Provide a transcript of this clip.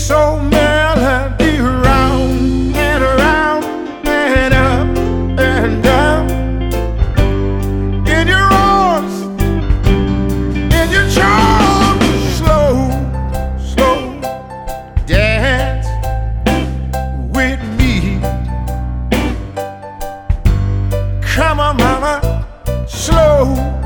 soul melody round and around and up and down. In your arms, in your charms, slow, slow dance with me. Come on, mama, slow.